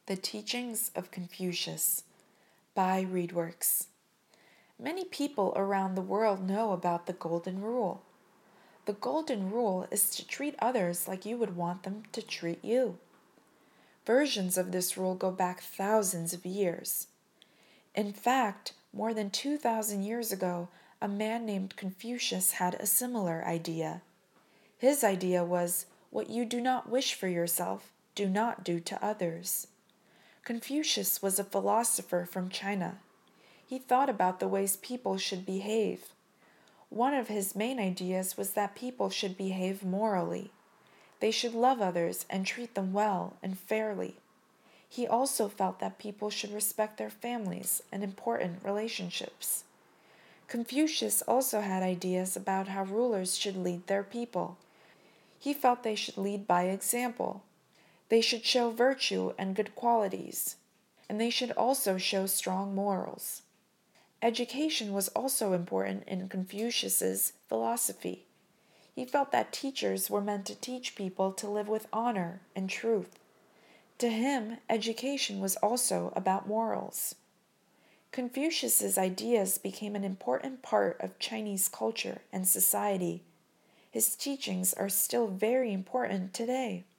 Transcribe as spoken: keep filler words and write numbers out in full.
The Teachings of Confucius by Readworks. Many people around the world know about the Golden Rule. The Golden Rule is to treat others like you would want them to treat you. Versions of this rule go back thousands of years. In fact, more than two thousand years ago, a man named Confucius had a similar idea. His idea was, what you do not wish for yourself, do not do to others. Confucius was a philosopher from China. He thought about the ways people should behave. One of his main ideas was that people should behave morally. They should love others and treat them well and fairly. He also felt that people should respect their families and important relationships. Confucius also had ideas about how rulers should lead their people. He felt they should lead by example. They should show virtue and good qualities, and they should also show strong morals. Education was also important in Confucius's philosophy. He felt that teachers were meant to teach people to live with honor and truth. To him, education was also about morals. Confucius's ideas became an important part of Chinese culture and society. His teachings are still very important today.